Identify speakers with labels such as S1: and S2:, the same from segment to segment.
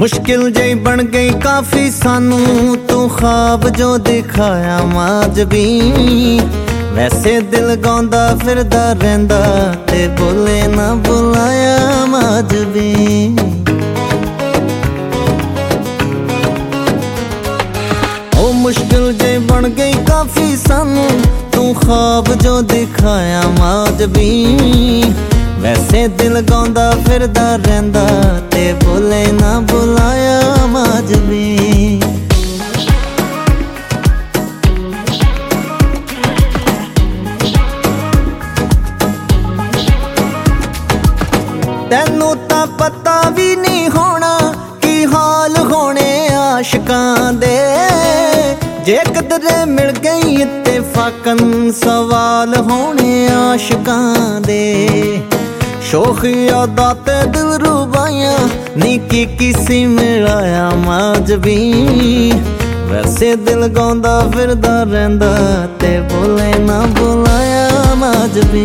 S1: मुश्किल जई बन गई काफी सानू तू ख्वाब जो दिखाया माजबी। वैसे दिल गांदा फिरदा रहिंदा ते बोले ना बुलाया माजबी। ओ मुश्किल जई बन गई काफी सानू तू ख्वाब जो दिखाया माजबी। वैसे दिल गांदा फिरदा रहिंदा ते बोले ना बुलाया माजबी। तैनू तां पता भी नहीं होना की हाल होने आशिकां दे। जे कदरे मिल गई इत्तेफाकन सवाल होने आशिकां दे। शोखी यादा ते दिल रुबाइयां नी की किसी मिलाया माजबी। वैसे दिल गांदा फिरदा रहिंदा ते बोले ना बुलाया माजबी।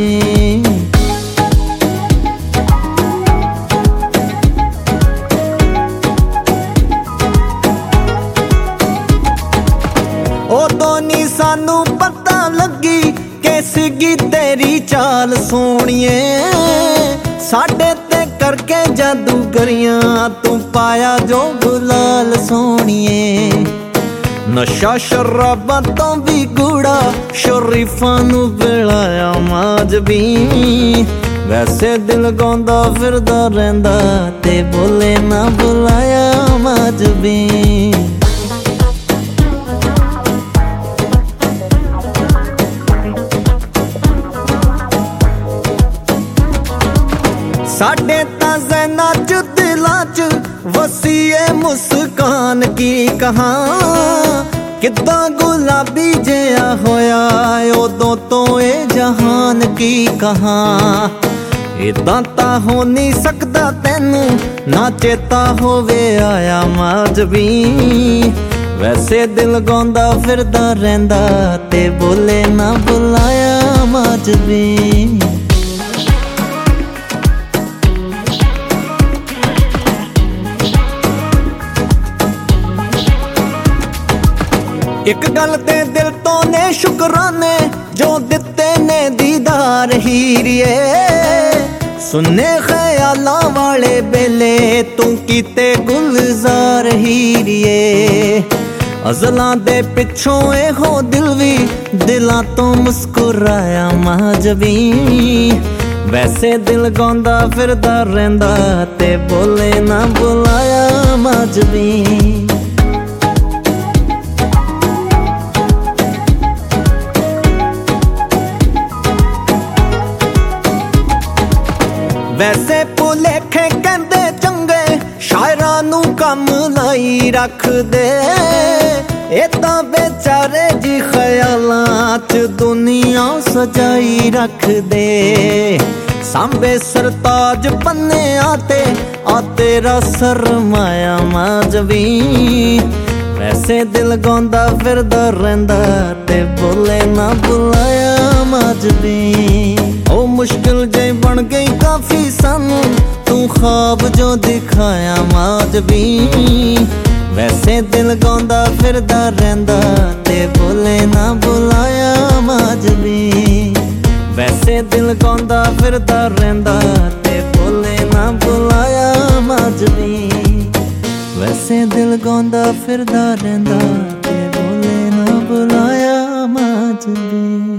S1: उदों नी सानू पता लगी कैसी तेरी चाल सोहणिए। साडे ते करके जादूगरियां तू पाया जो गुलाल सोहणिए। नशा शराबां तो भी गूड़ा शरीफां नू पिलाया माजबी। वैसे दिल गांदा फिरदा रहिंदा ते बोले ना बुलाया माजबी। साडे तां ज़हनां च दिलां च वसीए मुस्कान की कहां। किद्दां गुलाबी जिहा होया उदों तो ए जहान की कहां। इदां तां हो नहीं सकदा तैनू ना चेता होवे आया माजबी। वैसे दिल गांदा फिरदा रहिंदा ते बोले ना बुलाया माजबी। एक गल ते दिल तो ने शुकराने जो दिते ने दीदार हीरिए। सुन्ने ख्यालां वाले बेले तू कीते गुलजार हीरिए। अज़लां दे पिछों हो दिल भी दिलां तो मुस्कुराया माजबी। वैसे दिल गांदा फिरदा रहिंदा ते बोले ना बुलाया माजबी। वैसे भुलेखे कहंदे चंगे शायरां नू कम लाई रख दे। ए तां बेचारे जी ख्यालां च दुनिया सजाई रख दे। सांबे सरताज पन्ने आते आ तेरा सरमाया माजबी। वैसे दिल गांदा फिरदा रहिंदा ते बोले ना बुलाया माजबी। ओ मुश्किल जई बन गई काफी सानू तू ख्वाब जो दिखाया माजबी। वैसे दिल गांदा फिरदा रहिंदा ते बोले ना बुलाया माजबी। वैसे दिल गांदा फिरदा रहिंदा ते बोले ना बुलाया माजबी। वैसे दिल गांदा फिरदा रहिंदा ते बोले ना बुलाया माजबी।